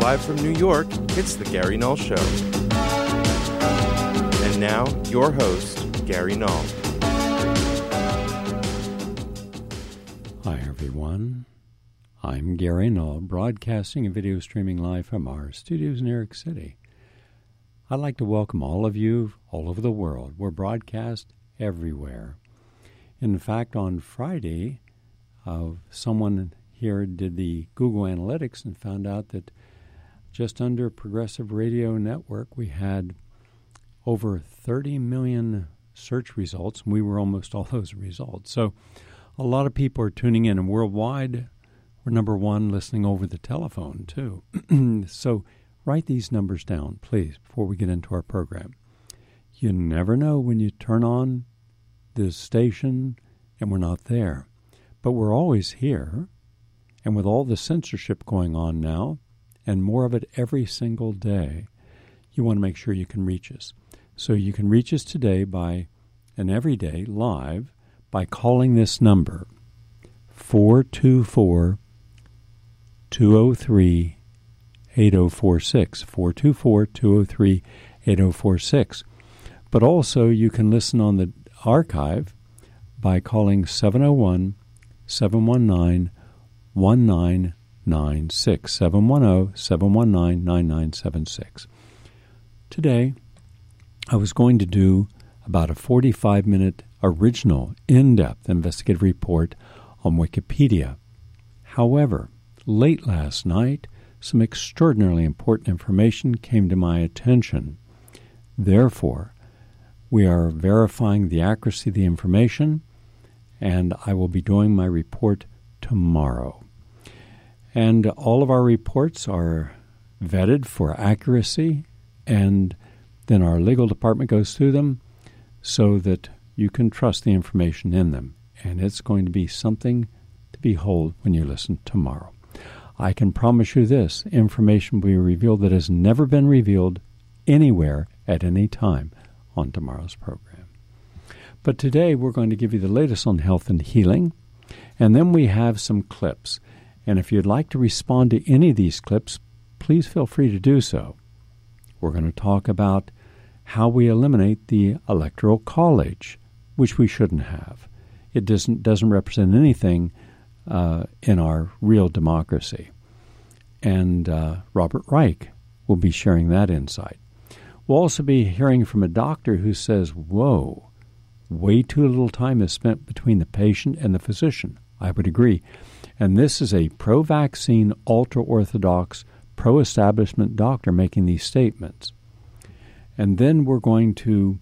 Live from New York, it's The Gary Null Show. And now, your host, Gary Null. Hi, everyone. I'm Gary Null, broadcasting and video streaming live from our studios in New York City. I'd like to welcome all of you all over the world. We're broadcast everywhere. In fact, on Friday, someone here did the Google Analytics and found out that just under Progressive Radio Network, we had over 30 million search results, and we were almost all those results. So a lot of people are tuning in, and worldwide, we're number one listening over the telephone, too. So write these numbers down, please, before we get into our program. You never know when you turn on the station and we're not there. But we're always here, and with all the censorship going on now, and more of it every single day, you want to make sure you can reach us. So you can reach us today and every day live by calling this number, 424-203-8046, 424-203-8046. But also you can listen on the archive by calling 701-719-1996, 710-719-9976. Today, I was going to do about a 45-minute original, in-depth investigative report on Wikipedia. However, late last night, some extraordinarily important information came to my attention. Therefore, we are verifying the accuracy of the information, and I will be doing my report tomorrow. And all of our reports are vetted for accuracy, and then our legal department goes through them so that you can trust the information in them. And it's going to be something to behold when you listen tomorrow. I can promise you this, information will be revealed that has never been revealed anywhere at any time on tomorrow's program. But today we're going to give you the latest on health and healing, and then we have some clips. And if you'd like to respond to any of these clips, please feel free to do so. We're going to talk about how we eliminate the Electoral College, which we shouldn't have. It doesn't represent anything in our real democracy. And Robert Reich will be sharing that insight. We'll also be hearing from a doctor who says, whoa, way too little time is spent between the patient and the physician. I would agree. And this is a pro-vaccine, ultra-orthodox, pro-establishment doctor making these statements. And then we're going to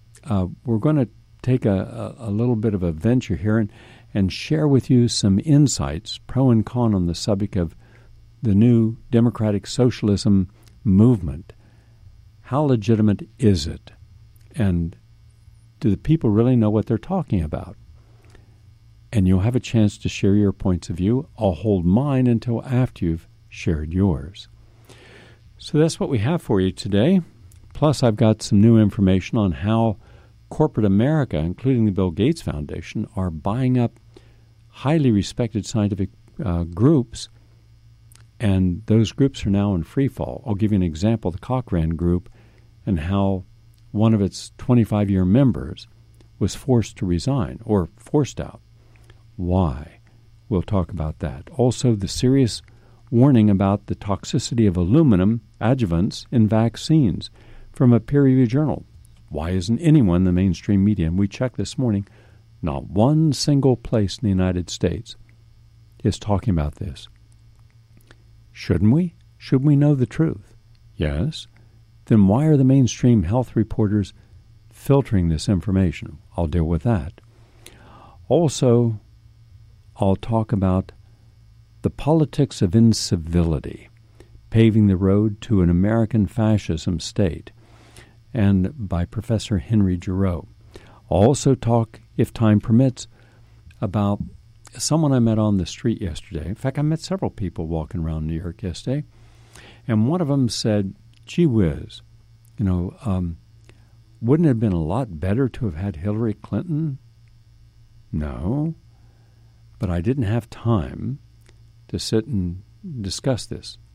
take a little bit of a venture here and share with you some insights, pro and con, on the subject of the new democratic socialism movement. How legitimate is it? And do the people really know what they're talking about? And you'll have a chance to share your points of view. I'll hold mine until after you've shared yours. So that's what we have for you today. Plus, I've got some new information on how corporate America, including the Bill Gates Foundation, are buying up highly respected scientific groups, and those groups are now in free fall. I'll give you an example, the Cochrane Group, and how one of its 25-year members was forced to resign or forced out. Why? We'll talk about that. Also, the serious warning about the toxicity of aluminum adjuvants in vaccines from a peer-reviewed journal. Why isn't anyone in the mainstream media, and we checked this morning, not one single place in the United States is talking about this. Shouldn't we? Should we know the truth? Yes. Then why are the mainstream health reporters filtering this information? I'll deal with that. Also, I'll talk about the politics of incivility, paving the road to an American fascism state, and by Professor Henry Giroux. I'll also talk, if time permits, about someone I met on the street yesterday. In fact, I met several people walking around New York yesterday, and one of them said, gee whiz, wouldn't it have been a lot better to have had Hillary Clinton? No, but I didn't have time to sit and discuss this.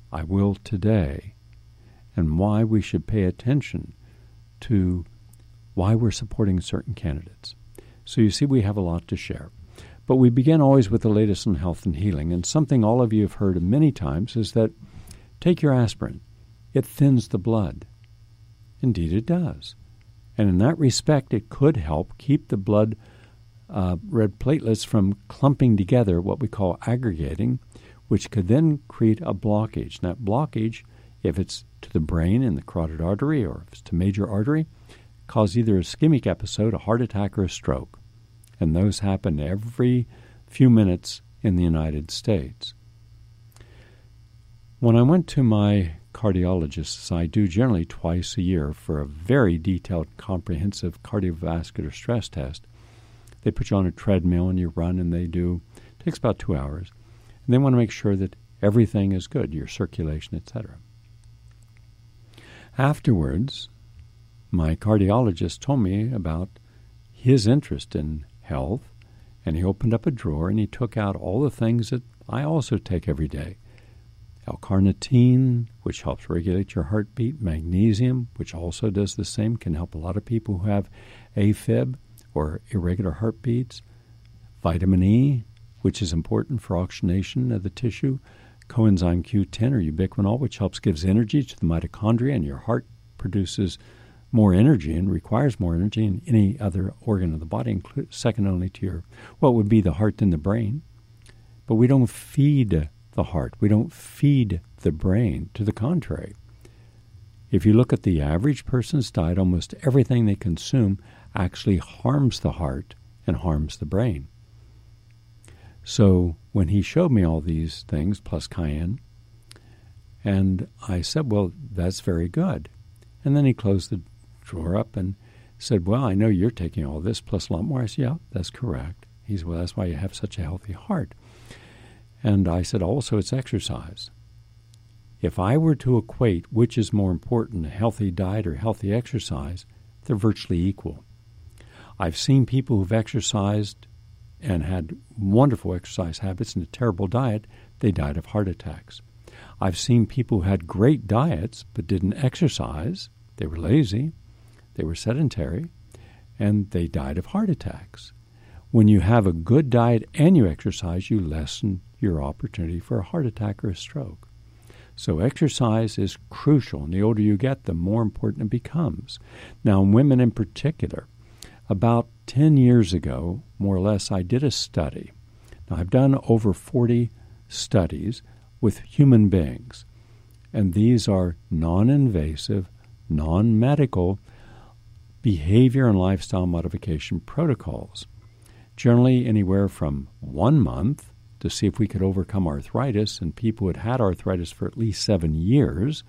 I will today, and why we should pay attention to why we're supporting certain candidates. So you see, we have a lot to share. But we begin always with the latest on health and healing, and something all of you have heard many times is that take your aspirin. It thins the blood. Indeed it does. And in that respect, it could help keep the blood red platelets from clumping together, what we call aggregating, which could then create a blockage. And that blockage, if it's to the brain in the carotid artery or if it's to major artery, cause either a ischemic episode, a heart attack, or a stroke. And those happen every few minutes in the United States. When I went to my cardiologist, as I do generally twice a year for a very detailed, comprehensive cardiovascular stress test, they put you on a treadmill and you run, and it takes about 2 hours. And they want to make sure that everything is good, your circulation, etc. Afterwards, my cardiologist told me about his interest in health, and he opened up a drawer and he took out all the things that I also take every day. L-carnitine, which helps regulate your heartbeat. Magnesium, which also does the same, can help a lot of people who have AFib or irregular heartbeats. Vitamin E, which is important for oxygenation of the tissue. Coenzyme Q10 or ubiquinol, which gives energy to the mitochondria, and your heart produces more energy and requires more energy than any other organ of the body, second only to what would be the heart and the brain. But we don't feed the heart. We don't feed the brain. To the contrary. If you look at the average person's diet, almost everything they consume actually harms the heart and harms the brain. So when he showed me all these things, plus cayenne, and I said, well, that's very good. And then he closed the drawer up and said, well, I know you're taking all this plus a lot more. I said, yeah, that's correct. He said, well, that's why you have such a healthy heart. And I said, also, it's exercise. If I were to equate which is more important, a healthy diet or healthy exercise, they're virtually equal. I've seen people who've exercised and had wonderful exercise habits and a terrible diet, they died of heart attacks. I've seen people who had great diets but didn't exercise. They were lazy, they were sedentary, and they died of heart attacks. When you have a good diet and you exercise, you lessen your opportunity for a heart attack or a stroke. So exercise is crucial, and the older you get, the more important it becomes. Now, in women in particular, about 10 years ago, more or less, I did a study. Now, I've done over 40 studies with human beings, and these are non-invasive, non-medical behavior and lifestyle modification protocols, generally anywhere from 1 month to see if we could overcome arthritis, and people who had arthritis for at least 7 years,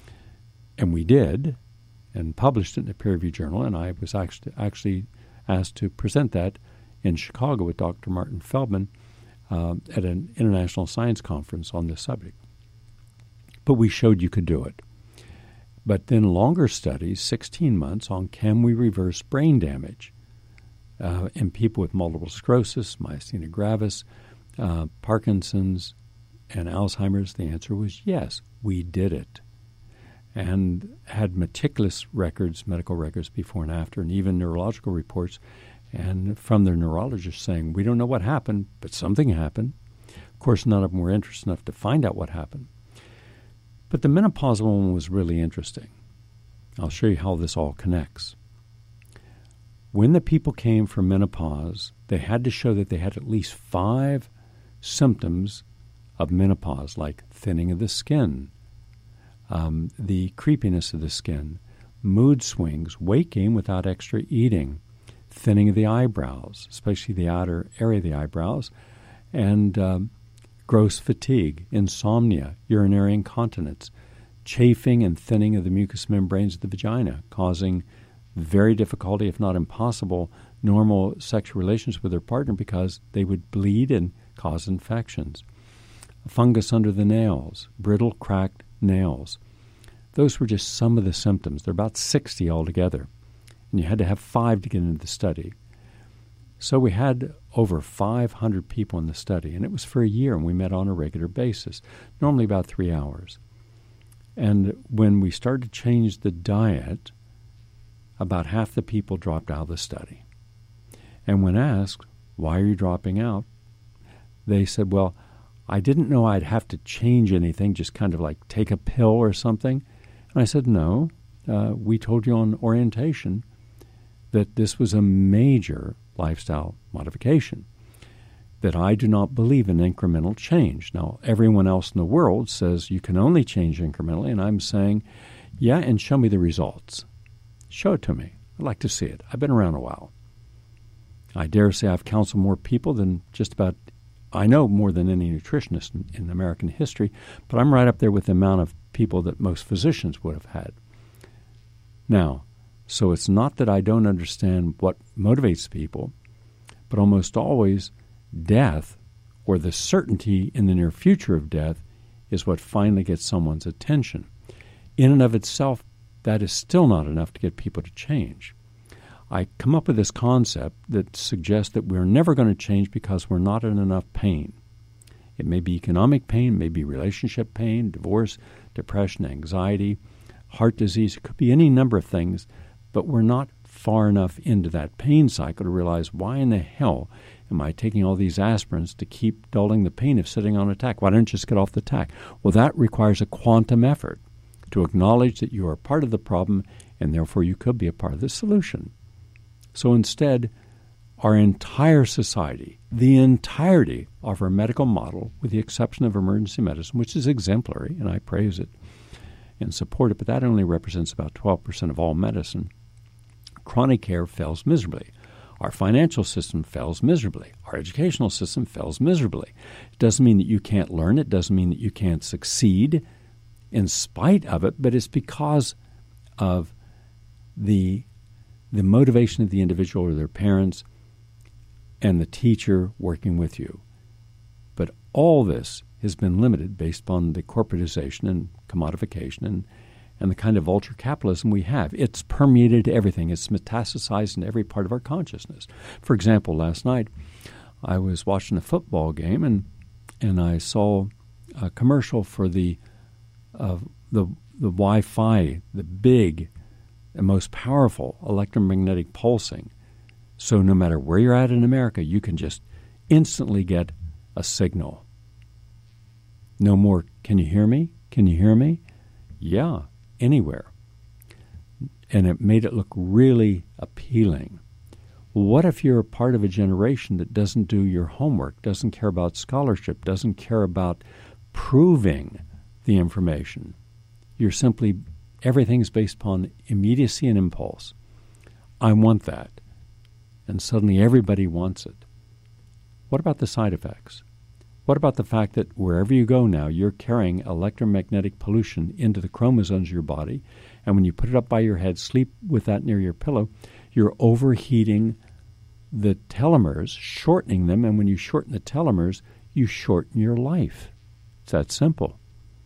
and we did, and published it in a peer-reviewed journal, and I was actually asked to present that in Chicago with Dr. Martin Feldman at an international science conference on this subject. But we showed you could do it. But then longer studies, 16 months, on can we reverse brain damage in people with multiple sclerosis, myasthenia gravis, Parkinson's, and Alzheimer's. The answer was yes, we did it. And had meticulous records, medical records before and after, and even neurological reports, and from their neurologists saying, we don't know what happened, but something happened. Of course, none of them were interested enough to find out what happened. But the menopausal one was really interesting. I'll show you how this all connects. When the people came for menopause, they had to show that they had at least 5 symptoms of menopause, like thinning of the skin, the creepiness of the skin, mood swings, weight gain without extra eating, thinning of the eyebrows, especially the outer area of the eyebrows, and gross fatigue, insomnia, urinary incontinence, chafing and thinning of the mucous membranes of the vagina, causing very difficulty, if not impossible, normal sexual relations with their partner because they would bleed and cause infections. Fungus under the nails, brittle, cracked nails. Those were just some of the symptoms. There are about 60 altogether, and you had to have 5 to get into the study. So we had over 500 people in the study, and it was for a year, and we met on a regular basis, normally about 3 hours. And when we started to change the diet, about half the people dropped out of the study. And when asked, why are you dropping out? They said, well, I didn't know I'd have to change anything, just kind of like take a pill or something. And I said, no, we told you on orientation that this was a major lifestyle modification, that I do not believe in incremental change. Now, everyone else in the world says you can only change incrementally, and I'm saying, yeah, and show me the results. Show it to me. I'd like to see it. I've been around a while. I dare say I've counseled more people than just about, I know more than any nutritionist in American history, but I'm right up there with the amount of people that most physicians would have had. Now, so it's not that I don't understand what motivates people, but almost always death, or the certainty in the near future of death, is what finally gets someone's attention. In and of itself, that is still not enough to get people to change. I come up with this concept that suggests that we're never going to change because we're not in enough pain. It may be economic pain, it may be relationship pain, divorce, depression, anxiety, heart disease. It could be any number of things, but we're not far enough into that pain cycle to realize, why in the hell am I taking all these aspirins to keep dulling the pain of sitting on a tack? Why don't you just get off the tack? Well, that requires a quantum effort to acknowledge that you are part of the problem and therefore you could be a part of the solution. So instead, our entire society, the entirety of our medical model, with the exception of emergency medicine, which is exemplary, and I praise it and support it, but that only represents about 12% of all medicine, chronic care fails miserably. Our financial system fails miserably. Our educational system fails miserably. It doesn't mean that you can't learn. It doesn't mean that you can't succeed in spite of it, but it's because of the motivation of the individual or their parents and the teacher working with you. But all this has been limited based upon the corporatization and commodification and the kind of vulture capitalism we have. It's permeated everything. It's metastasized in every part of our consciousness. For example, last night I was watching a football game and I saw a commercial for the Wi-Fi, the big and most powerful electromagnetic pulsing. So no matter where you're at in America, you can just instantly get a signal. No more, can you hear me? Can you hear me? Yeah, anywhere. And it made it look really appealing. What if you're a part of a generation that doesn't do your homework, doesn't care about scholarship, doesn't care about proving the information? You're simply, everything's based upon immediacy and impulse. I want that. And suddenly everybody wants it. What about the side effects? What about the fact that wherever you go now, you're carrying electromagnetic pollution into the chromosomes of your body, and when you put it up by your head, sleep with that near your pillow, you're overheating the telomeres, shortening them, and when you shorten the telomeres, you shorten your life. It's that simple.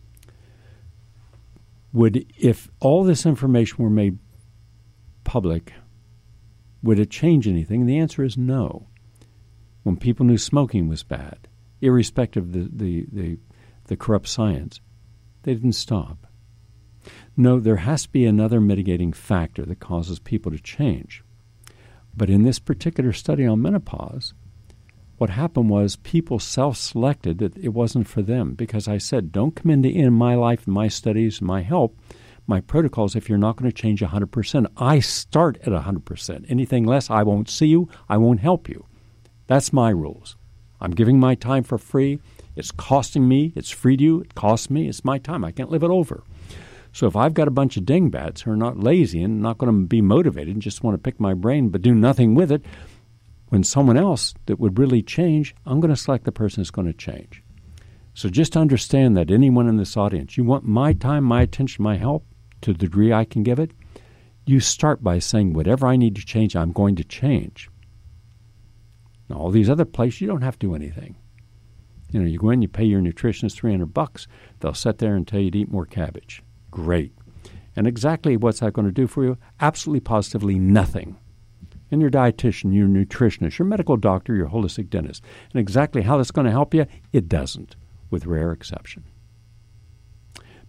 If all this information were made public, would it change anything? And the answer is no. When people knew smoking was bad, irrespective of the corrupt science, they didn't stop. No, there has to be another mitigating factor that causes people to change. But in this particular study on menopause, what happened was people self-selected that it wasn't for them, because I said, don't come into my life, my studies, my help, my protocols if you're not going to change 100%. I start at 100%. Anything less, I won't see you, I won't help you. That's my rules. I'm giving my time for free. It's costing me. It's free to you. It costs me. It's my time. I can't live it over. So if I've got a bunch of dingbats who are not lazy and not going to be motivated and just want to pick my brain but do nothing with it, when someone else that would really change, I'm going to select the person that's going to change. So just understand that anyone in this audience, you want my time, my attention, my help to the degree I can give it, you start by saying whatever I need to change, I'm going to change. Now, all these other places, you don't have to do anything. You know, you go in, you pay your nutritionist $300. They'll sit there and tell you to eat more cabbage. Great. And exactly what's that going to do for you? Absolutely, positively nothing. And your dietitian, your nutritionist, your medical doctor, your holistic dentist. And exactly how that's going to help you? It doesn't, with rare exception.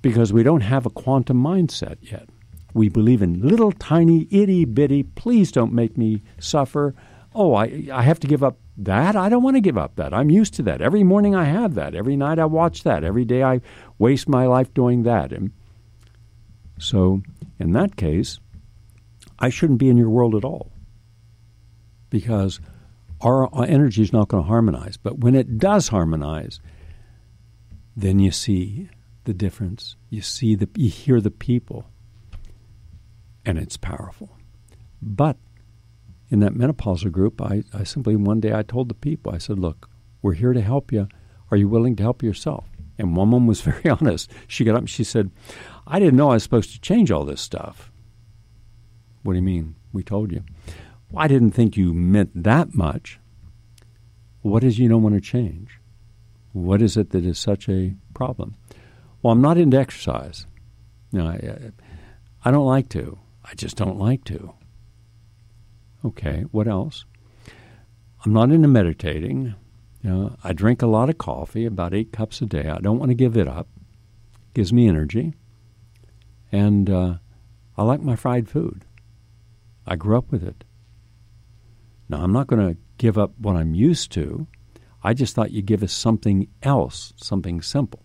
because we don't have a quantum mindset yet. We believe in little tiny itty-bitty, please don't make me suffer. Oh, I have to give up that? I don't want to give up that. I'm used to that. Every morning I have that. Every night I watch that. Every day I waste my life doing that. And so in that case, I shouldn't be in your world at all, because our energy is not going to harmonize. But when it does harmonize, then you see the difference. You hear the people, and it's powerful. But in that menopausal group, I simply, one day I told the people, I said, look, we're here to help you. Are you willing to help yourself? And one woman was very honest. She got up and she said, I didn't know I was supposed to change all this stuff. What do you mean? We told you. Well, I didn't think you meant that much. What is you don't want to change? What is it that is such a problem? Well, I'm not into exercise. No, I don't like to. I just don't like to. Okay, what else? I'm not into meditating. I drink a lot of coffee, about 8 cups a day. I don't want to give it up. It gives me energy. And I like my fried food. I grew up with it. Now, I'm not going to give up what I'm used to. I just thought you'd give us something else, something simple.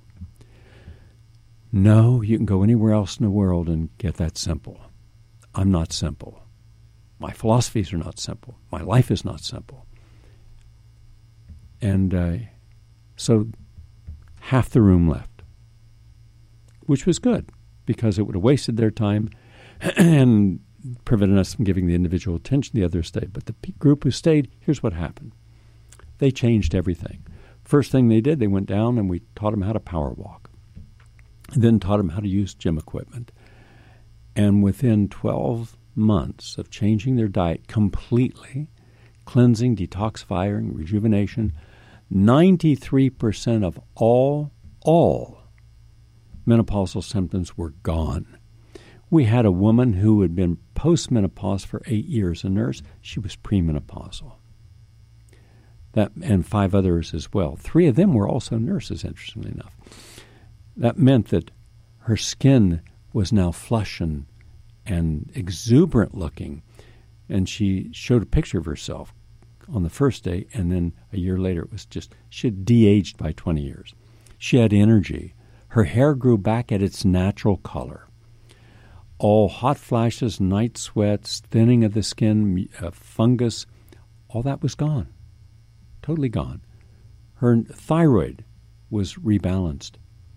No, you can go anywhere else in the world and get that simple. I'm not simple. My philosophies are not simple. My life is not simple. And so half the room left, which was good, because it would have wasted their time and prevented us from giving the individual attention the others stayed. But the group who stayed, here's what happened. They changed everything. First thing they did, they went down and we taught them how to power walk. Then taught them how to use gym equipment. And within 12 months of changing their diet completely, cleansing, detoxifying, rejuvenation, 93% of all menopausal symptoms were gone. We had a woman who had been postmenopause for 8 years, a nurse. She was premenopausal. And 5 others as well. 3 of them were also nurses, interestingly enough. That meant that her skin was now flush and exuberant looking. And she showed a picture of herself on the first day, and then a year later it was just, she had de-aged by 20 years. She had energy. Her hair grew back at its natural color. All hot flashes, night sweats, thinning of the skin, fungus, all that was gone. Totally gone. Her thyroid was rebalanced.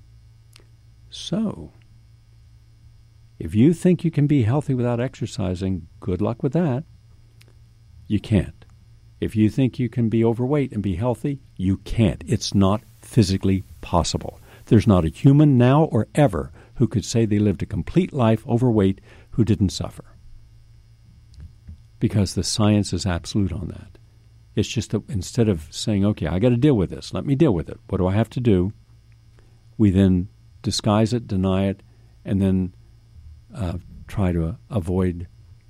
So, if you think you can be healthy without exercising, good luck with that. You can't. If you think you can be overweight and be healthy, you can't. It's not physically possible. There's not a human now or ever who could say they lived a complete life overweight who didn't suffer. Because the science is absolute on that. It's just that instead of saying, okay, I got to deal with this, let me deal with it. What do I have to do? We then disguise it, deny it, and then try to avoid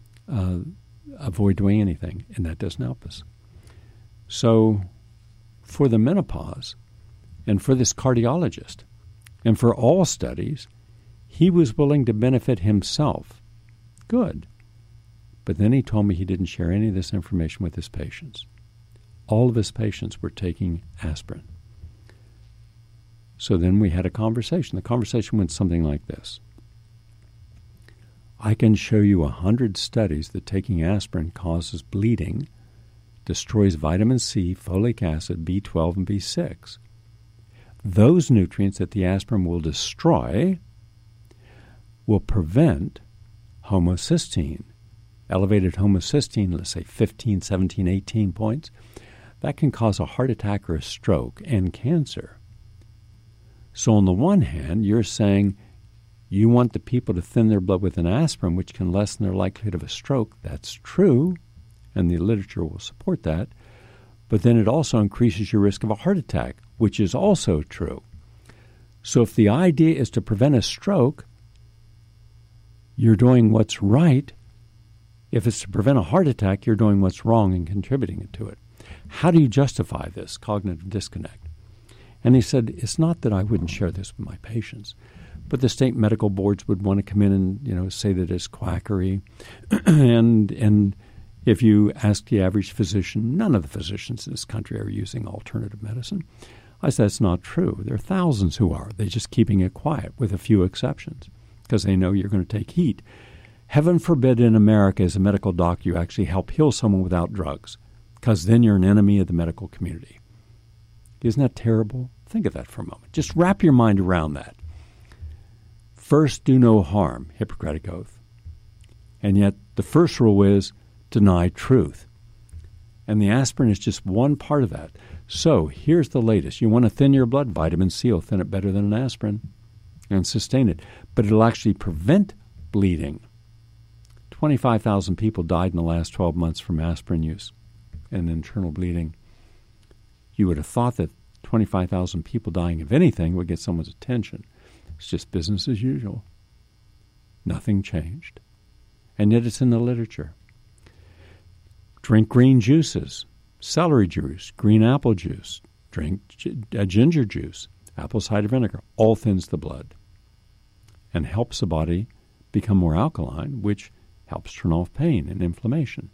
doing anything, and that doesn't help us. So for the menopause, and for this cardiologist, and for all studies, he was willing to benefit himself. Good. But then he told me he didn't share any of this information with his patients. All of his patients were taking aspirin. So then we had a conversation. The conversation went something like this. I can show you 100 studies that taking aspirin causes bleeding, destroys vitamin C, folic acid, B12, and B6. Those nutrients that the aspirin will destroy will prevent homocysteine. Elevated homocysteine, let's say 15, 17, 18 points, that can cause a heart attack or a stroke and cancer. So on the one hand, you're saying you want the people to thin their blood with an aspirin, which can lessen their likelihood of a stroke. That's true, and the literature will support that. But then it also increases your risk of a heart attack, which is also true. So if the idea is to prevent a stroke, you're doing what's right. If it's to prevent a heart attack, you're doing what's wrong and contributing to it. How do you justify this cognitive disconnect? And he said, it's not that I wouldn't share this with my patients, But the state medical boards would want to come in and, say that it's quackery. and if you ask the average physician, none of the physicians in this country are using alternative medicine. I said, that's not true. There are thousands who are. They're just keeping it quiet with a few exceptions because they know you're going to take heat. Heaven forbid in America as a medical doctor you actually help heal someone without drugs, because then you're an enemy of the medical community. Isn't that terrible? Think of that for a moment. Just wrap your mind around that. First, do no harm, Hippocratic Oath. And yet the first rule is deny truth. And the aspirin is just one part of that. So here's the latest. You want to thin your blood, vitamin C will thin it better than an aspirin and sustain it. But it'll actually prevent bleeding. 25,000 people died in the last 12 months from aspirin use and internal bleeding. You would have thought that 25,000 people dying of anything would get someone's attention. It's just business as usual. Nothing changed. And yet it's in the literature. Drink green juices, celery juice, green apple juice, drink ginger juice, apple cider vinegar, all thins the blood and helps the body become more alkaline, which helps turn off pain and inflammation.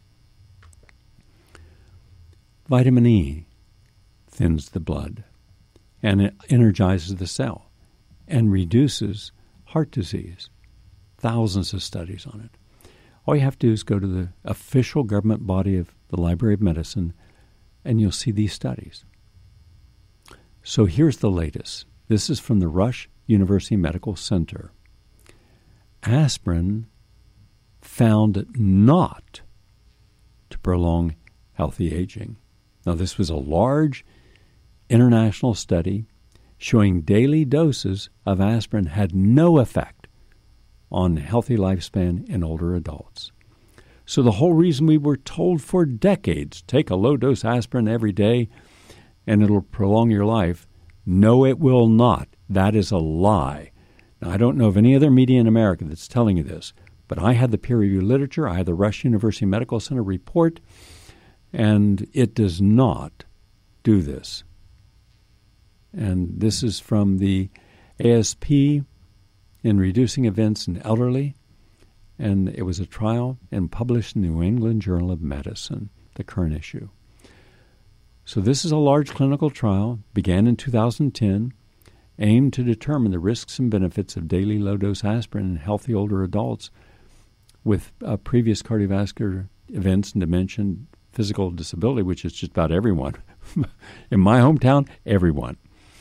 Vitamin E thins the blood and it energizes the cell and reduces heart disease. Thousands of studies on it. All you have to do is go to the official government body of the Library of Medicine, and you'll see these studies. So here's the latest. This is from the Rush University Medical Center. Aspirin found not to prolong healthy aging. Now, this was a large international study showing daily doses of aspirin had no effect on healthy lifespan in older adults. So the whole reason we were told for decades, take a low-dose aspirin every day and it'll prolong your life. No, it will not. That is a lie. Now, I don't know of any other media in America that's telling you this, but I had the peer-reviewed literature. I had the Rush University Medical Center report, and it does not do this. And this is from the ASP in Reducing Events in Elderly, and it was a trial and published in the New England Journal of Medicine, the current issue. So this is a large clinical trial, began in 2010, aimed to determine the risks and benefits of daily low-dose aspirin in healthy older adults with previous cardiovascular events and dementia, physical disability, which is just about everyone. In my hometown, everyone.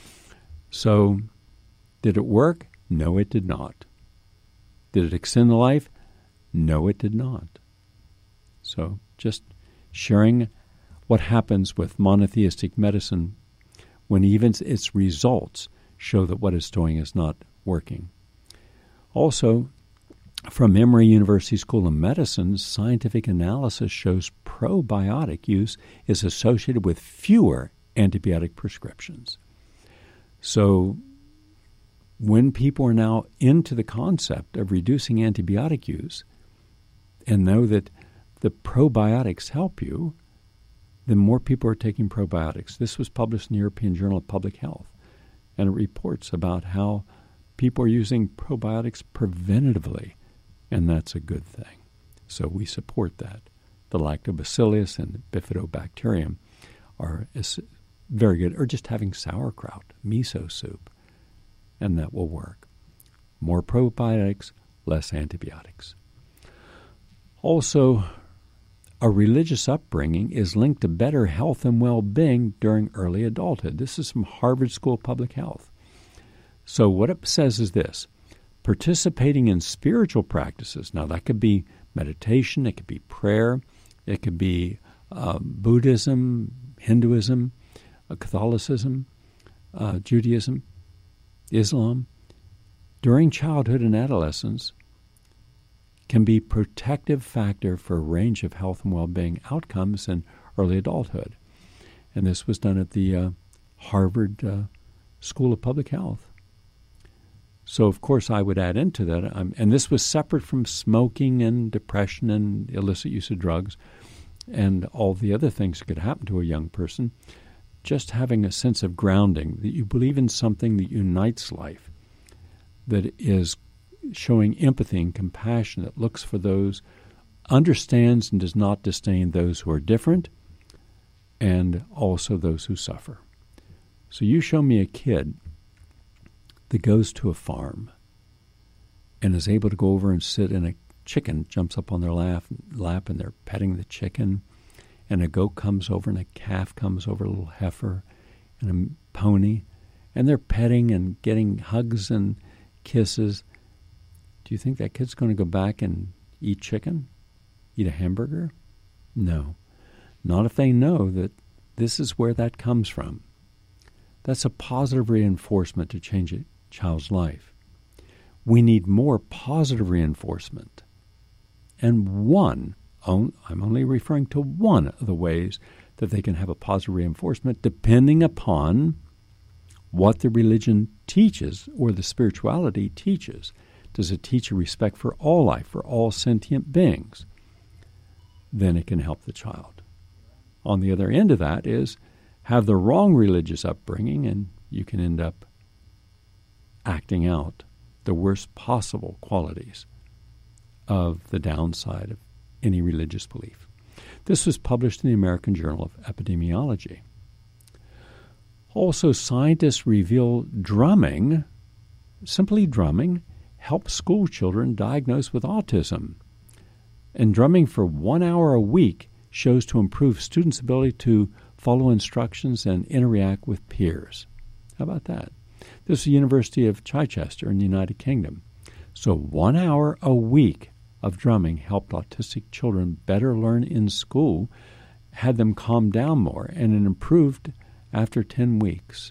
So did it work? No, it did not. Did it extend the life? No, it did not. So just sharing what happens with monotheistic medicine when even its results show that what it's doing is not working. Also, from Emory University School of Medicine, scientific analysis shows probiotic use is associated with fewer antibiotic prescriptions. So when people are now into the concept of reducing antibiotic use and know that the probiotics help you, then more people are taking probiotics. This was published in the European Journal of Public Health, and it reports about how people are using probiotics preventatively, and that's a good thing. So we support that. The lactobacillus and the bifidobacterium are very good, or just having sauerkraut, miso soup, and that will work. More probiotics, less antibiotics. Also, a religious upbringing is linked to better health and well-being during early adulthood. This is from Harvard School of Public Health. So what it says is this: participating in spiritual practices, now that could be meditation, it could be prayer, it could be Buddhism, Hinduism, Catholicism, Judaism, Islam, during childhood and adolescence can be protective factor for a range of health and well-being outcomes in early adulthood. And this was done at the Harvard School of Public Health. So, of course, I would add into that, and this was separate from smoking and depression and illicit use of drugs and all the other things that could happen to a young person, just having a sense of grounding, that you believe in something that unites life. that is showing empathy and compassion, that looks for those, understands and does not disdain those who are different, and also those who suffer. So you show me a kid that goes to a farm and is able to go over and sit, and a chicken jumps up on their lap and they're petting the chicken, and a goat comes over and a calf comes over, a little heifer and a pony, and they're petting and getting hugs and kisses. Do you think that kid's going to go back and eat chicken? Eat a hamburger? No. Not if they know that this is where that comes from. That's a positive reinforcement to change a child's life. We need more positive reinforcement. And I'm only referring to one of the ways that they can have a positive reinforcement, depending upon what the religion teaches or the spirituality teaches. Does it teach a respect for all life, for all sentient beings? Then it can help the child. On the other end of that is have the wrong religious upbringing, and you can end up acting out the worst possible qualities of the downside of any religious belief. This was published in the American Journal of Epidemiology. Also, scientists reveal drumming, simply drumming, helps school children diagnosed with autism. And drumming for 1 hour a week shows to improve students' ability to follow instructions and interact with peers. How about that? This is the University of Chichester in the United Kingdom. So 1 hour a week of drumming helped autistic children better learn in school, had them calm down more, and it improved after 10 weeks.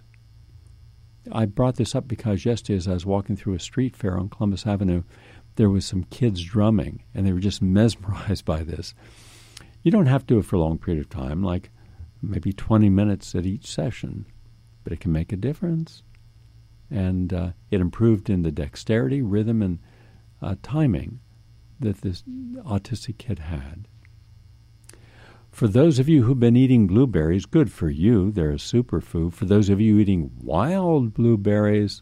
I brought this up because yesterday as I was walking through a street fair on Columbus Avenue, there was some kids drumming, and they were just mesmerized by this. You don't have to do it for a long period of time, like maybe 20 minutes at each session, but it can make a difference. And it improved in the dexterity, rhythm, and timing that this autistic kid had. For those of you who've been eating blueberries, good for you. They're a superfood. For those of you eating wild blueberries,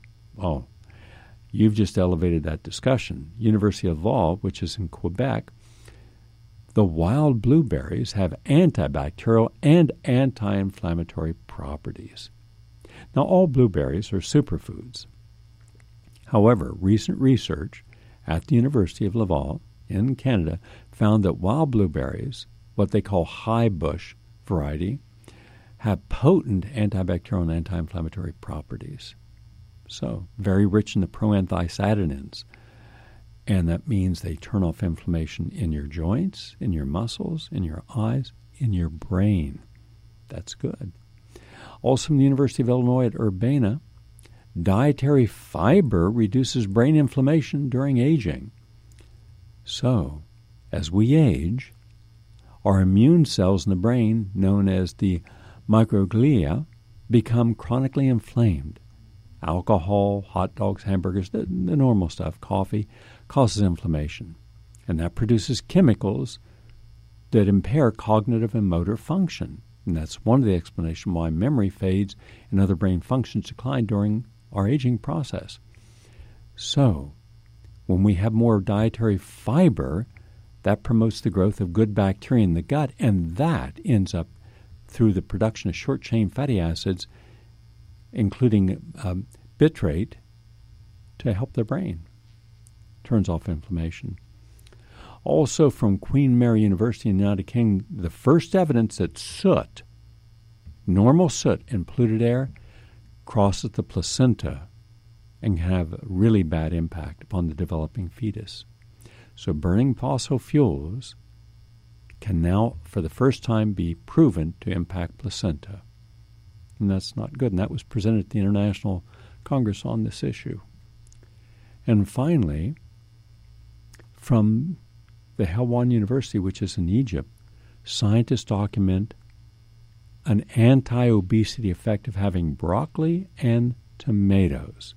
you've just elevated that discussion. University of Laval, which is in Quebec, the wild blueberries have antibacterial and anti-inflammatory properties. Now, all blueberries are superfoods. However, recent research at the University of Laval in Canada found that wild blueberries, what they call high bush variety, have potent antibacterial and anti-inflammatory properties. So, very rich in the proanthocyanins. And that means they turn off inflammation in your joints, in your muscles, in your eyes, in your brain. That's good. Also from the University of Illinois at Urbana, dietary fiber reduces brain inflammation during aging. So, as we age, our immune cells in the brain, known as the microglia, become chronically inflamed. Alcohol, hot dogs, hamburgers, the normal stuff, coffee, causes inflammation. And that produces chemicals that impair cognitive and motor function. And that's one of the explanations why memory fades and other brain functions decline during our aging process. So, when we have more dietary fiber, that promotes the growth of good bacteria in the gut, and that ends up through the production of short-chain fatty acids, including bitrate, to help the brain. Turns off inflammation. Also from Queen Mary University in the United Kingdom, the first evidence that soot, normal soot in polluted air, crosses the placenta and can have a really bad impact upon the developing fetus. So burning fossil fuels can now, for the first time, be proven to impact placenta. And that's not good. And that was presented at the International Congress on this issue. And finally, from the Helwan University, which is in Egypt, scientists document an anti-obesity effect of having broccoli and tomatoes.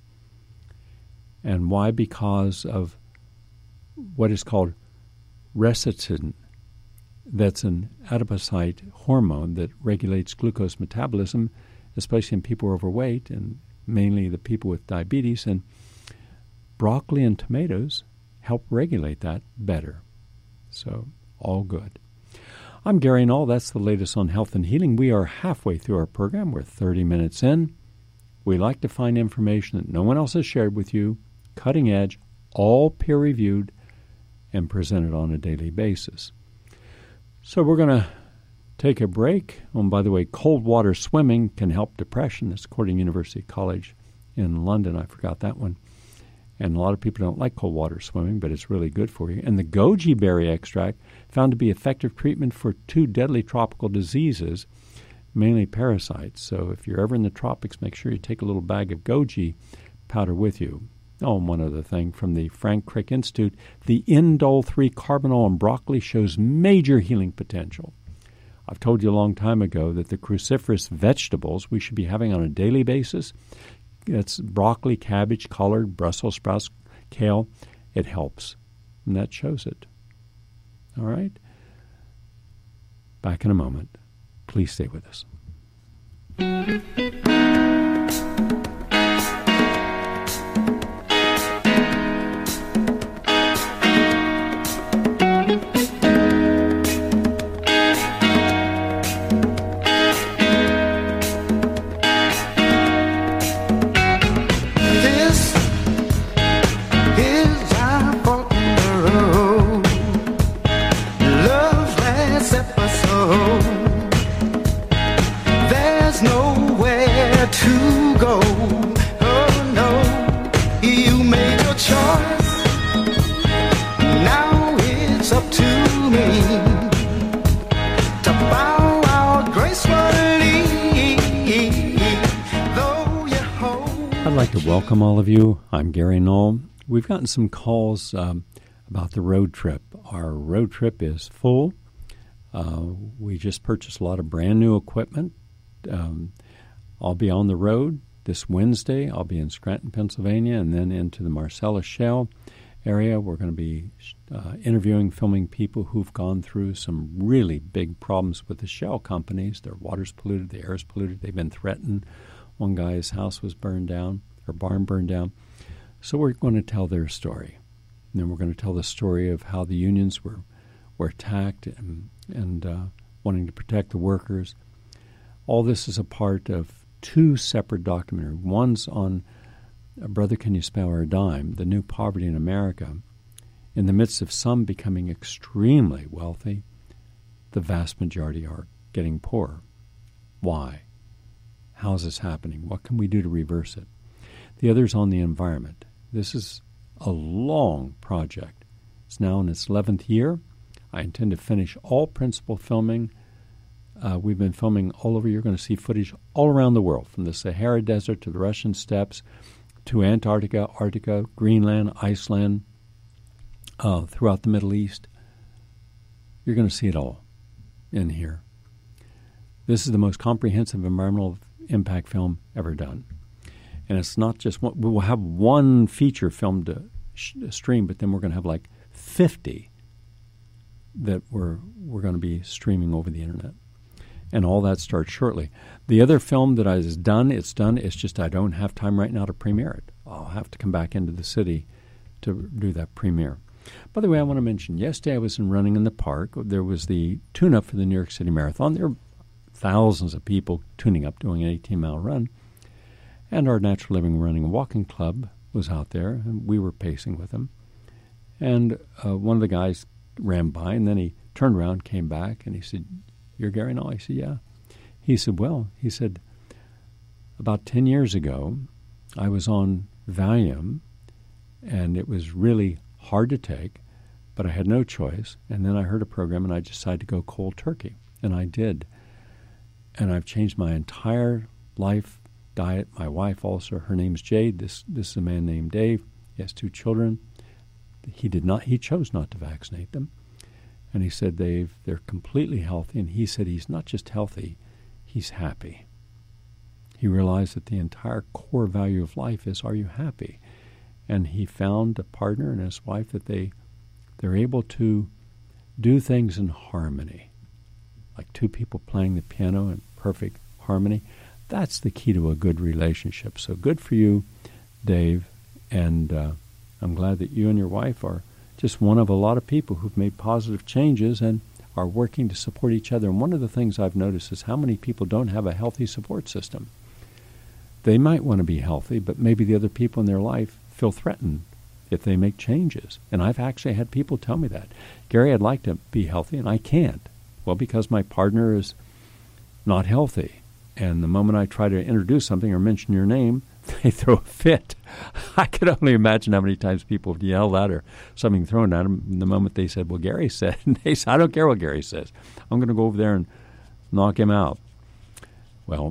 And why? Because of what is called recitin. That's an adipocyte hormone that regulates glucose metabolism, especially in people overweight and mainly the people with diabetes. And broccoli and tomatoes help regulate that better. So, all good. I'm Gary Null. That's the latest on health and healing. We are halfway through our program. We're 30 minutes in. We like to find information that no one else has shared with you, cutting edge, all peer-reviewed, and presented on a daily basis. So we're going to take a break. And by the way, cold water swimming can help depression. That's according to University College in London. I forgot that one. And a lot of people don't like cold water swimming, but it's really good for you. And the goji berry extract found to be effective treatment for 2 deadly tropical diseases, mainly parasites. So if you're ever in the tropics, make sure you take a little bag of goji powder with you. Oh, and one other thing from the Frank Crick Institute, the indole 3-carbinol in broccoli shows major healing potential. I've told you a long time ago that the cruciferous vegetables we should be having on a daily basis, it's broccoli, cabbage, collard, Brussels sprouts, kale, it helps. And that shows it. All right? Back in a moment. Please stay with us. Welcome, all of you. I'm Gary Null. We've gotten some calls about the road trip. Our road trip is full. We just purchased a lot of brand new equipment. I'll be on the road this Wednesday. I'll be in Scranton, Pennsylvania, and then into the Marcellus Shale area. We're going to be interviewing, filming people who've gone through some really big problems with the shale companies. Their water's polluted, the air's polluted, they've been threatened. One guy's house was burned down. Or barn burned down. So we're going to tell their story. And then we're going to tell the story of how the unions were attacked and wanting to protect the workers. All this is a part of 2 separate documentaries. One's on Brother, Can You Spare a Dime? The New Poverty in America. In the midst of some becoming extremely wealthy, the vast majority are getting poorer. Why? How is this happening? What can we do to reverse it? The other's on the environment. This is a long project. It's now in its 11th year. I intend to finish all principal filming. We've been filming all over. You're going to see footage all around the world, from the Sahara Desert to the Russian steppes to Antarctica, Arctica, Greenland, Iceland, throughout the Middle East. You're going to see it all in here. This is the most comprehensive environmental impact film ever done. And it's not just one. We'll have one feature film to stream, but then we're going to have like 50 that we're going to be streaming over the internet. And all that starts shortly. The other film that is done, it's done. It's just I don't have time right now to premiere it. I'll have to come back into the city to do that premiere. By the way, I want to mention, yesterday I was running in the park. There was the tune-up for the New York City Marathon. There were thousands of people tuning up, doing an 18-mile run. And our Natural Living Running and Walking Club was out there, and we were pacing with them. And one of the guys ran by, and then he turned around, came back, and he said, "You're Gary Null?" I said, "Yeah." He said, "Well," he said, "about 10 years ago, I was on Valium, and it was really hard to take, but I had no choice. And then I heard a program, and I decided to go cold turkey, and I did. And I've changed my entire life diet. My wife also, her name's Jade. This is a man named Dave. He has 2 children. He chose not to vaccinate them. And he said they're completely healthy. And he said he's not just healthy, he's happy. He realized that the entire core value of life is, are you happy? And he found a partner and his wife that they're able to do things in harmony, like 2 people playing the piano in perfect harmony. That's the key to a good relationship. So good for you, Dave, and I'm glad that you and your wife are just one of a lot of people who've made positive changes and are working to support each other. And one of the things I've noticed is how many people don't have a healthy support system. They might want to be healthy, but maybe the other people in their life feel threatened if they make changes. And I've actually had people tell me that. Gary, I'd like to be healthy, and I can't. Well, because my partner is not healthy. And the moment I try to introduce something or mention your name, they throw a fit. I could only imagine how many times people have yelled at or something thrown at them the moment they said, well, Gary said. And they said, I don't care what Gary says. I'm going to go over there and knock him out. Well,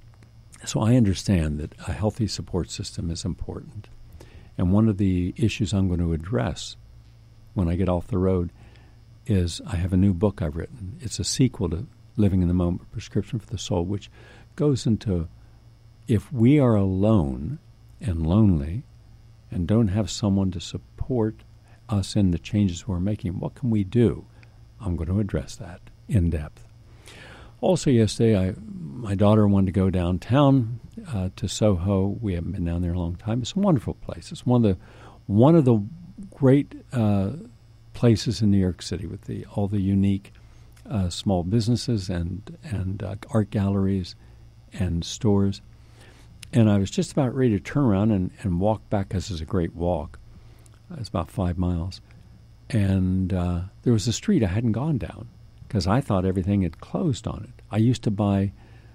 so I understand that a healthy support system is important. And one of the issues I'm going to address when I get off the road is I have a new book I've written. It's a sequel to Living in the Moment, Prescription for the Soul, which goes into if we are alone and lonely and don't have someone to support us in the changes we're making, what can we do? I'm going to address that in depth. Also yesterday, my daughter wanted to go downtown to Soho. We haven't been down there a long time. It's a wonderful place. It's one of the great places in New York City with all the unique small businesses and art galleries and stores. And I was just about ready to turn around and walk back, because it's a great walk. It's about 5 miles. And there was a street I hadn't gone down because I thought everything had closed on it. I used to buy,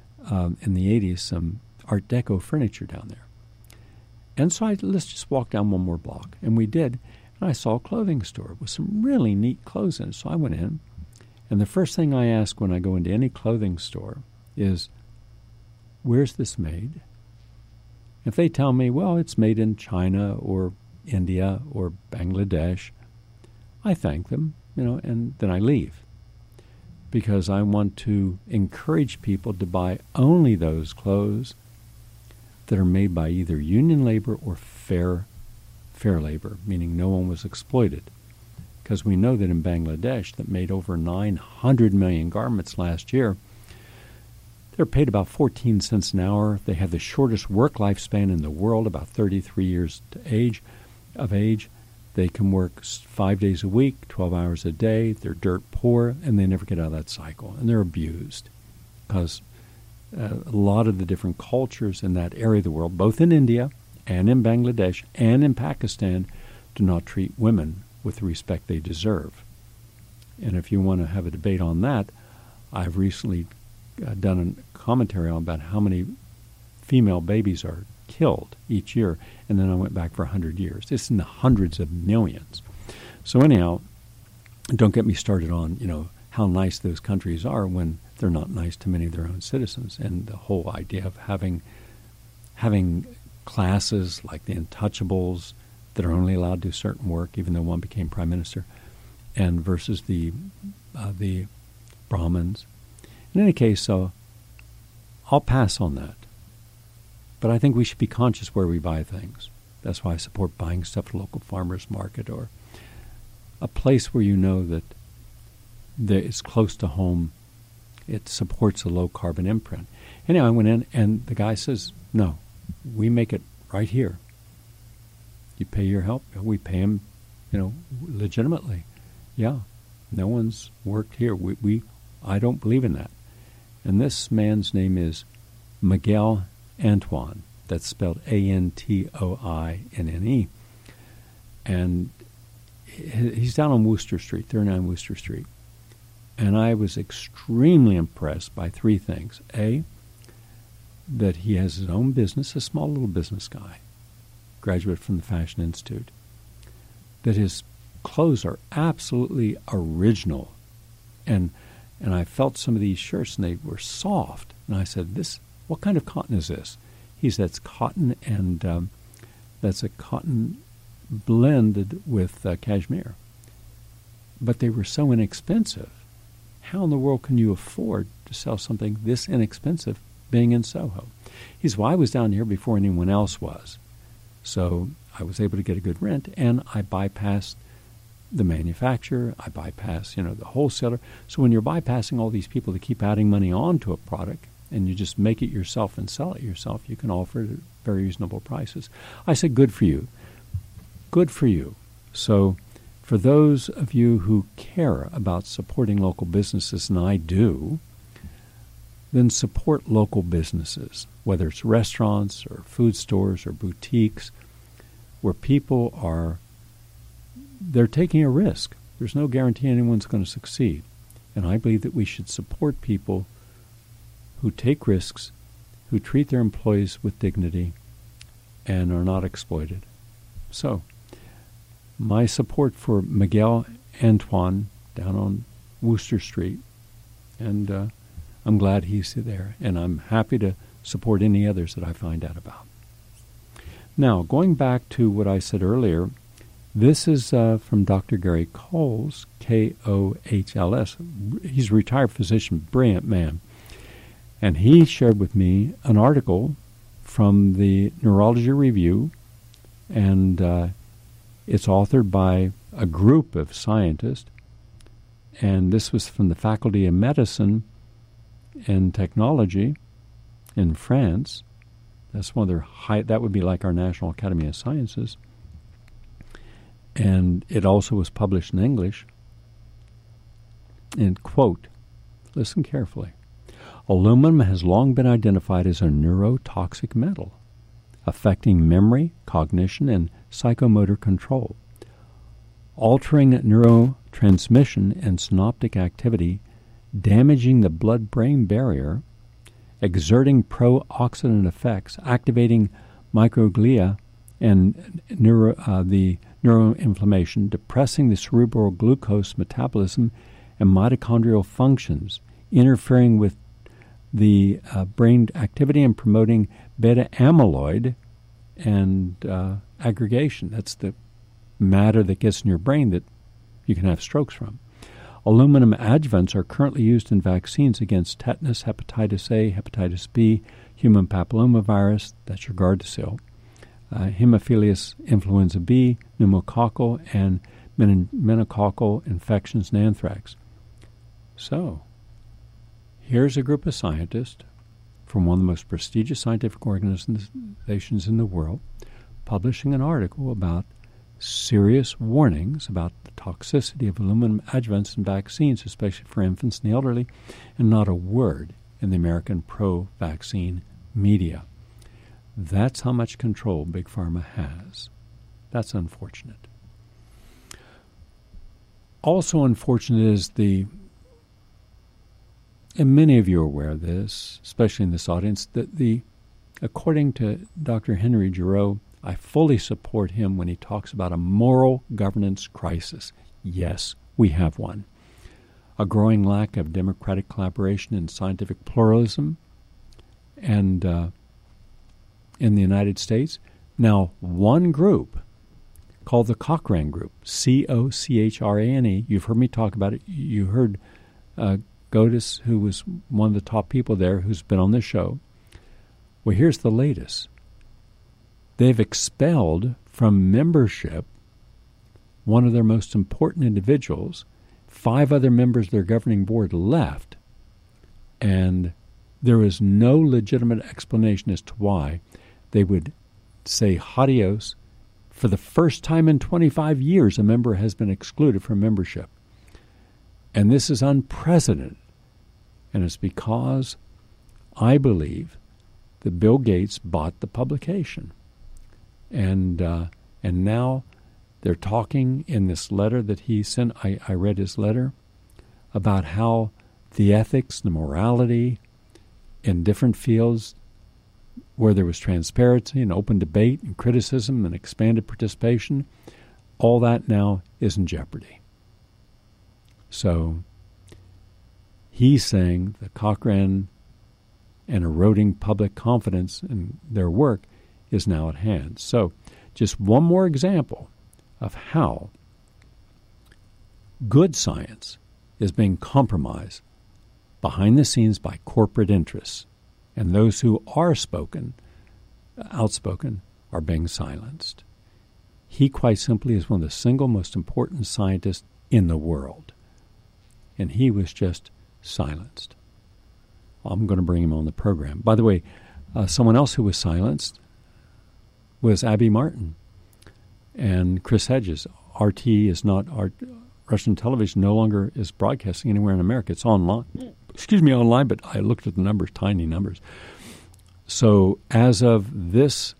in the 80s, some Art Deco furniture down there. And so let's just walk down one more block. And we did. And I saw a clothing store with some really neat clothes in it. So I went in. And the first thing I ask when I go into any clothing store is, where's this made? If they tell me, well, it's made in China or India or Bangladesh, I thank them, and then I leave. Because I want to encourage people to buy only those clothes that are made by either union labor or fair labor, meaning no one was exploited. Because we know that in Bangladesh, that made over 900 million garments last year, they're paid about 14 cents an hour. They have the shortest work lifespan in the world, about 33 years of age. They can work 5 days a week, 12 hours a day. They're dirt poor, and they never get out of that cycle. And they're abused because a lot of the different cultures in that area of the world, both in India and in Bangladesh and in Pakistan, do not treat women with the respect they deserve. And if you want to have a debate on that, I've recently done a commentary on about how many female babies are killed each year, and then I went back for 100 years. It's in the hundreds of millions. So anyhow, don't get me started on, how nice those countries are when they're not nice to many of their own citizens, and the whole idea of having classes like the Untouchables that are only allowed to do certain work, even though one became prime minister, and versus the Brahmins. In any case, I'll pass on that. But I think we should be conscious where we buy things. That's why I support buying stuff at a local farmer's market or a place where you know that it's close to home. It supports a low-carbon imprint. Anyway, I went in, and the guy says, no, we make it right here. You pay your help. We pay him, legitimately. Yeah, no one's worked here. I don't believe in that. And this man's name is Miguel Antoine. That's spelled Antoine. And he's down on Wooster Street, 39 Wooster Street. And I was extremely impressed by three things. A, that he has his own business, a small little business guy, graduate from the Fashion Institute. That his clothes are absolutely original. And I felt some of these shirts, and they were soft. And I said, what kind of cotton is this? He said, it's cotton, and that's a cotton blended with cashmere. But they were so inexpensive. How in the world can you afford to sell something this inexpensive being in Soho? He said, well, I was down here before anyone else was. So I was able to get a good rent, and I bypassed the manufacturer, I bypass, the wholesaler. So when you're bypassing all these people to keep adding money onto a product, and you just make it yourself and sell it yourself, you can offer it at very reasonable prices. I said, good for you. good for you. So for those of you who care about supporting local businesses, and I do, then support local businesses, whether it's restaurants or food stores or boutiques, where people they're taking a risk. There's no guarantee anyone's going to succeed. And I believe that we should support people who take risks, who treat their employees with dignity, and are not exploited. So, my support for Miguel Antoine down on Wooster Street, and I'm glad he's there, and I'm happy to support any others that I find out about. Now, going back to what I said earlier, this is from Dr. Gary Kohls, Kohls. He's a retired physician, brilliant man. And he shared with me an article from the Neurology Review, and it's authored by a group of scientists, and this was from the Faculty of Medicine and Technology in France. That's one of their that would be like our National Academy of Sciences. And it also was published in English. And quote, listen carefully. Aluminum has long been identified as a neurotoxic metal, affecting memory, cognition, and psychomotor control, altering neurotransmission and synaptic activity, damaging the blood-brain barrier, exerting pro-oxidant effects, activating microglia and the neuroinflammation, depressing the cerebral glucose metabolism and mitochondrial functions, interfering with the brain activity and promoting beta amyloid and aggregation. That's the matter that gets in your brain that you can have strokes from. Aluminum adjuvants are currently used in vaccines against tetanus, hepatitis A, hepatitis B, human papillomavirus, that's your Gardasil, Haemophilus influenza B, pneumococcal, and meningococcal infections and anthrax. So, here's a group of scientists from one of the most prestigious scientific organizations in the world publishing an article about serious warnings about the toxicity of aluminum adjuvants in vaccines, especially for infants and the elderly, and not a word in the American pro-vaccine media. That's how much control Big Pharma has. That's unfortunate. Also unfortunate is and many of you are aware of this, especially in this audience, that according to Dr. Henry Giroux, I fully support him when he talks about a moral governance crisis. Yes, we have one. A growing lack of democratic collaboration and scientific pluralism, and in the United States, now one group called the Cochrane Group, Cochrane. You've heard me talk about it. You heard Godis, who was one of the top people there, who's been on this show. Well, here's the latest. They've expelled from membership one of their most important individuals. 5 other members of their governing board left, and there is no legitimate explanation as to why they would say adios. For the first time in 25 years, a member has been excluded from membership. And this is unprecedented. And it's because I believe that Bill Gates bought the publication. And now they're talking in this letter that he sent. I read his letter about how the ethics, the morality in different fields where there was transparency and open debate and criticism and expanded participation, all that now is in jeopardy. So he's saying that Cochrane and eroding public confidence in their work is now at hand. So just one more example of how good science is being compromised behind the scenes by corporate interests, and those who are outspoken are being silenced. He quite simply is one of the single most important scientists in the world, and he was just silenced. I'm going to bring him on the program. By the way, someone else who was silenced was Abby Martin. And Chris Hedges, RT is not Russian television no longer is broadcasting anywhere in America. It's online. Online, but I looked at the numbers, tiny numbers. So as of this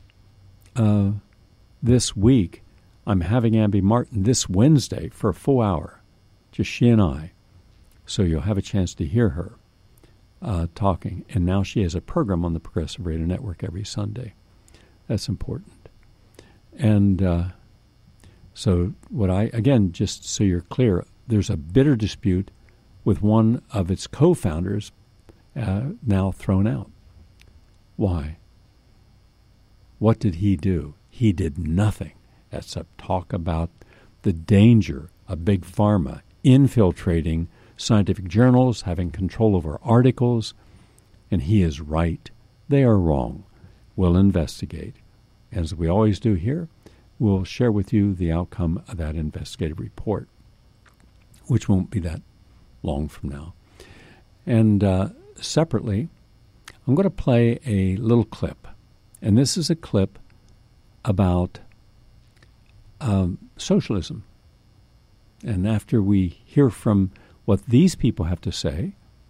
week, I'm having Abby Martin this Wednesday for a full hour, just she and I. So you'll have a chance to hear her talking. And now she has a program on the Progressive Radio Network every Sunday. That's important. And so just so you're clear, there's a bitter dispute with one of its co-founders now thrown out. Why? What did he do? He did nothing except talk about the danger of big pharma infiltrating scientific journals, having control over articles, and he is right. They are wrong. We'll investigate. As we always do here, we'll share with you the outcome of that investigative report, which won't be that long from now. And separately, I'm going to play a little clip. And this is a clip about socialism. And after we hear from what these people have to say,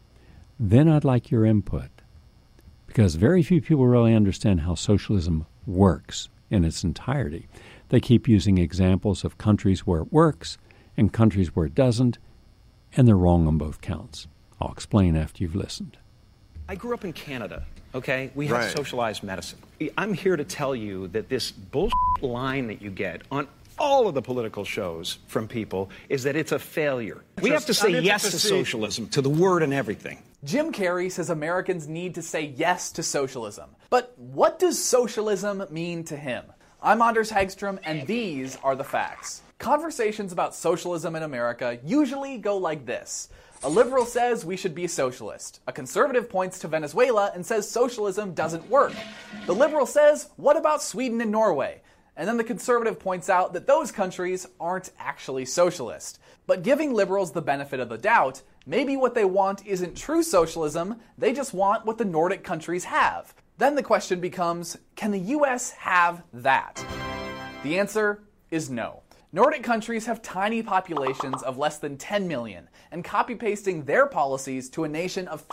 then I'd like your input. Because very few people really understand how socialism works in its entirety. They keep using examples of countries where it works and countries where it doesn't, and they're wrong on both counts. I'll explain after you've listened. I grew up in Canada, okay? We have socialized medicine. I'm here to tell you that this bullshit line that you get on all of the political shows from people is that it's a failure. We have to say yes to socialism, to the word and everything. Jim Carrey says Americans need to say yes to socialism. But what does socialism mean to him? I'm Anders Hagstrom, and these are the facts. Conversations about socialism in America usually go like this. A liberal says we should be socialist. A conservative points to Venezuela and says socialism doesn't work. The liberal says, what about Sweden and Norway? And then the conservative points out that those countries aren't actually socialist. But giving liberals the benefit of the doubt, maybe what they want isn't true socialism, they just want what the Nordic countries have. Then the question becomes, can the US have that? The answer is no. Nordic countries have tiny populations of less than 10 million, and copy-pasting their policies to a nation of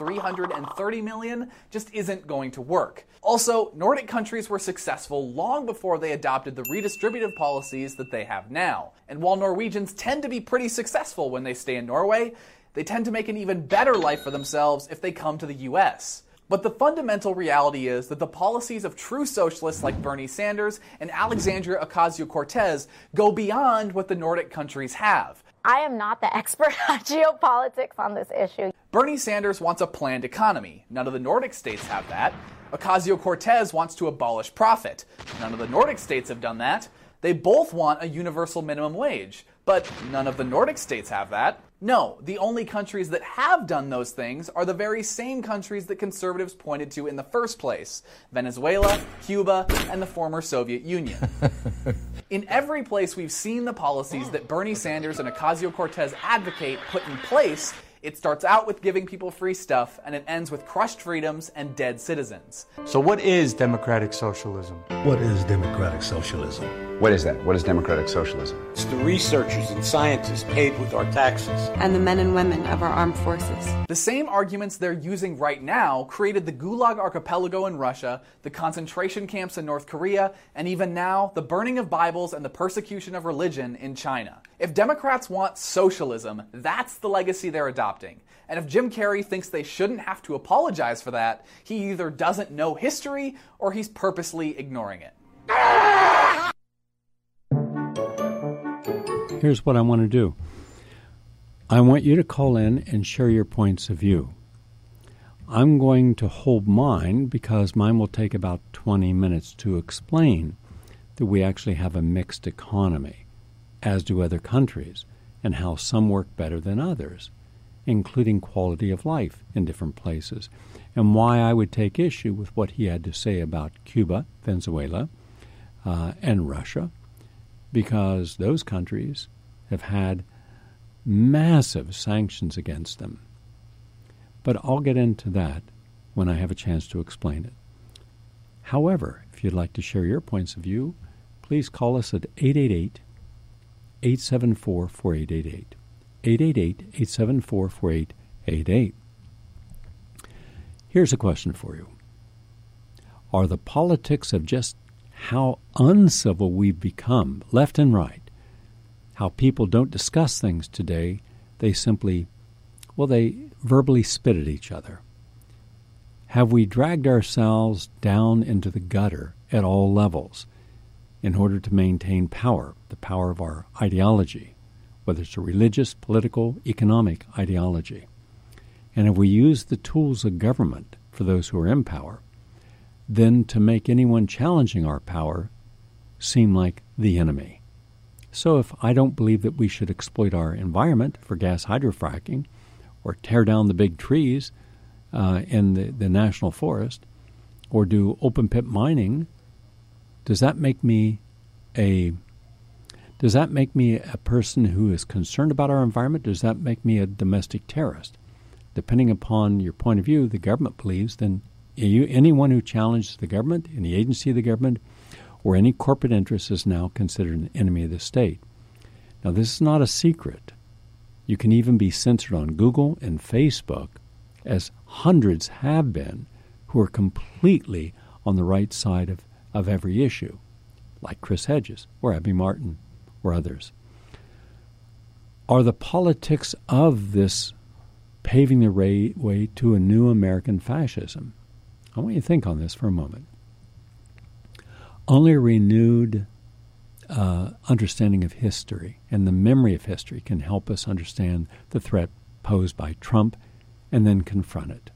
330 million just isn't going to work. Also, Nordic countries were successful long before they adopted the redistributive policies that they have now. And while Norwegians tend to be pretty successful when they stay in Norway, they tend to make an even better life for themselves if they come to the US. But the fundamental reality is that the policies of true socialists like Bernie Sanders and Alexandria Ocasio-Cortez go beyond what the Nordic countries have. I am not the expert on geopolitics on this issue. Bernie Sanders wants a planned economy. None of the Nordic states have that. Ocasio-Cortez wants to abolish profit. None of the Nordic states have done that. They both want a universal minimum wage, but none of the Nordic states have that. No, the only countries that have done those things are the very same countries that conservatives pointed to in the first place: Venezuela, Cuba, and the former Soviet Union. In every place we've seen the policies that Bernie Sanders and Ocasio-Cortez advocate put in place, it starts out with giving people free stuff, and it ends with crushed freedoms and dead citizens. So what is democratic socialism? What is democratic socialism? What is that? What is democratic socialism? It's the researchers and scientists paid with our taxes. And the men and women of our armed forces. The same arguments they're using right now created the Gulag Archipelago in Russia, the concentration camps in North Korea, and even now, the burning of Bibles and the persecution of religion in China. If Democrats want socialism, that's the legacy they're adopting. And if Jim Carrey thinks they shouldn't have to apologize for that, he either doesn't know history or he's purposely ignoring it. Here's what I want to do. I want you to call in and share your points of view. I'm going to hold mine because mine will take about 20 minutes to explain that we actually have a mixed economy, as do other countries, and how some work better than others, including quality of life in different places, and why I would take issue with what he had to say about Cuba, Venezuela, and Russia, because those countries have had massive sanctions against them. But I'll get into that when I have a chance to explain it. However, if you'd like to share your points of view, please call us at 888-874-4888. 888-874-4888. Here's a question for you. Are the politics of just how uncivil we've become, left and right, how people don't discuss things today, they simply, they verbally spit at each other? Have we dragged ourselves down into the gutter at all levels in order to maintain power, the power of our ideology, whether it's a religious, political, economic ideology? And have we used the tools of government for those who are in power, then to make anyone challenging our power seem like the enemy? So if I don't believe that we should exploit our environment for gas hydrofracking or tear down the big trees in the national forest or do open pit mining, does that make me a person who is concerned about our environment? Does that make me a domestic terrorist? Depending upon your point of view, the government believes, then anyone who challenges the government, any agency of the government, or any corporate interest is now considered an enemy of the state. Now, this is not a secret. You can even be censored on Google and Facebook, as hundreds have been, who are completely on the right side of every issue, like Chris Hedges or Abby Martin or others. Are the politics of this paving the way to a new American fascism? I want you to think on this for a moment. Only a renewed understanding of history and the memory of history can help us understand the threat posed by Trump and then confront it.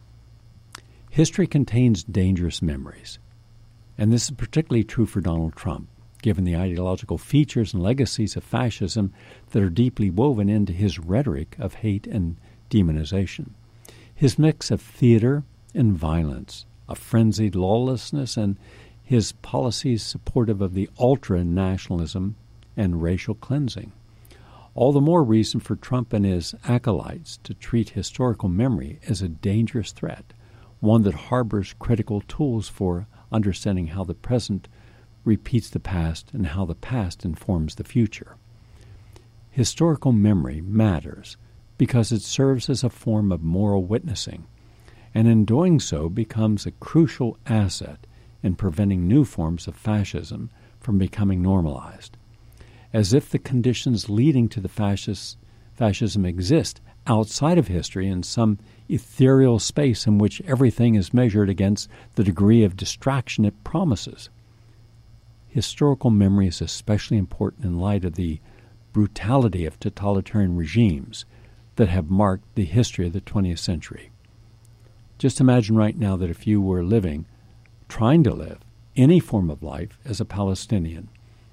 History contains dangerous memories, and this is particularly true for Donald Trump, given the ideological features and legacies of fascism that are deeply woven into his rhetoric of hate and demonization. His mix of theater and violence, of frenzied lawlessness, and his policies supportive of the ultra-nationalism and racial cleansing. All the more reason for Trump and his acolytes to treat historical memory as a dangerous threat, one that harbors critical tools for understanding how the present repeats the past and how the past informs the future. Historical memory matters because it serves as a form of moral witnessing, and in doing so becomes a crucial asset in preventing new forms of fascism from becoming normalized. As if the conditions leading to the fascism exist outside of history in some ethereal space in which everything is measured against the degree of distraction it promises. Historical memory is especially important in light of the brutality of totalitarian regimes that have marked the history of the 20th century. Just imagine right now that if you were trying to live any form of life as a Palestinian,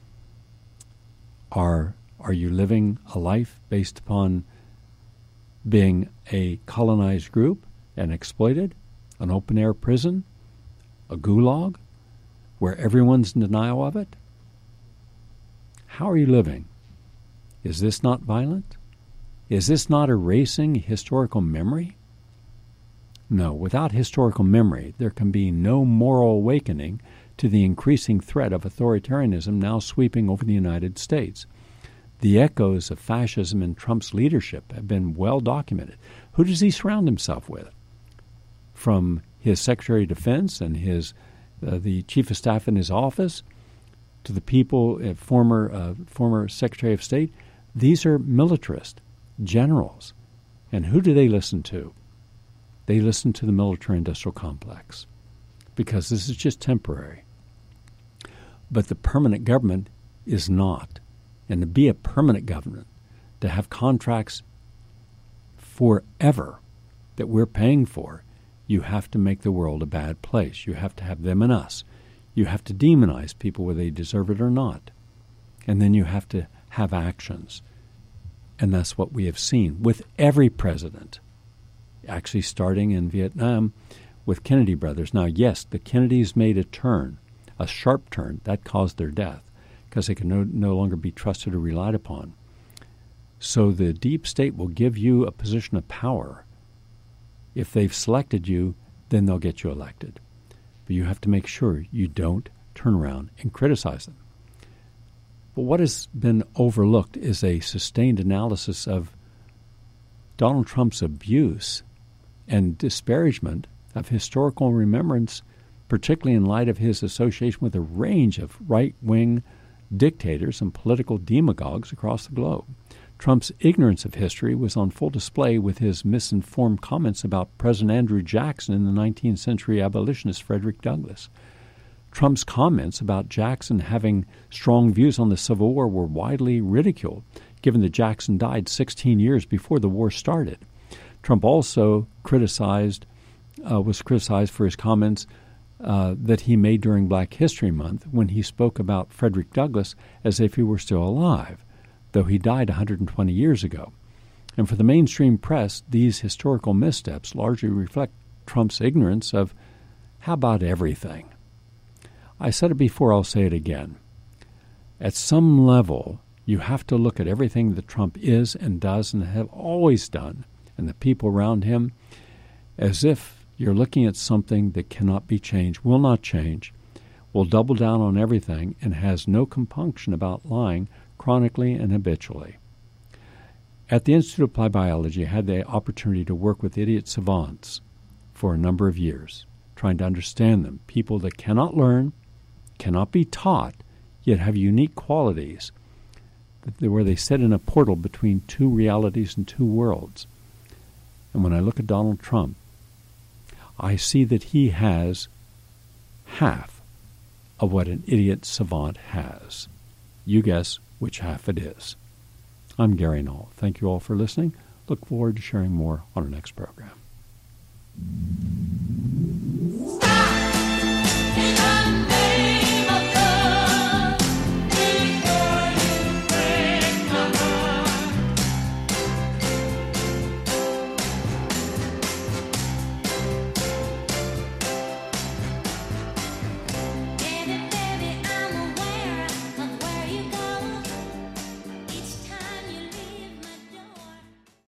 are you living a life based upon being a colonized group and exploited, an open-air prison, a gulag, where everyone's in denial of it? How are you living? Is this not violent? Is this not erasing historical memory? No, without historical memory, there can be no moral awakening to the increasing threat of authoritarianism now sweeping over the United States. The echoes of fascism in Trump's leadership have been well documented. Who does he surround himself with? From his Secretary of Defense and the Chief of Staff in his office to the people, former Secretary of State, these are militarist generals. And who do they listen to? They listen to the military-industrial complex because this is just temporary. But the permanent government is not. And to be a permanent government, to have contracts forever that we're paying for, you have to make the world a bad place. You have to have them and us. You have to demonize people whether they deserve it or not. And then you have to have actions. And that's what we have seen with every president, actually starting in Vietnam with Kennedy brothers. Now, yes, the Kennedys made a turn, a sharp turn, that caused their death because they can no longer be trusted or relied upon. So the deep state will give you a position of power. If they've selected you, then they'll get you elected. But you have to make sure you don't turn around and criticize them. But what has been overlooked is a sustained analysis of Donald Trump's abuse and disparagement of historical remembrance, particularly in light of his association with a range of right-wing dictators and political demagogues across the globe. Trump's ignorance of history was on full display with his misinformed comments about President Andrew Jackson and the 19th century abolitionist Frederick Douglass. Trump's comments about Jackson having strong views on the Civil War were widely ridiculed, given that Jackson died 16 years before the war started. Trump also was criticized for his comments that he made during Black History Month when he spoke about Frederick Douglass as if he were still alive, though he died 120 years ago. And for the mainstream press, these historical missteps largely reflect Trump's ignorance of how about everything. I said it before, I'll say it again. At some level, you have to look at everything that Trump is and does and have always done, and the people around him, as if you're looking at something that cannot be changed, will not change, will double down on everything, and has no compunction about lying chronically and habitually. At the Institute of Applied Biology, I had the opportunity to work with idiot savants for a number of years, trying to understand them, people that cannot learn, cannot be taught, yet have unique qualities, where they sit in a portal between two realities and two worlds. And when I look at Donald Trump, I see that he has half of what an idiot savant has. You guess which half it is. I'm Gary Null. Thank you all for listening. Look forward to sharing more on our next program.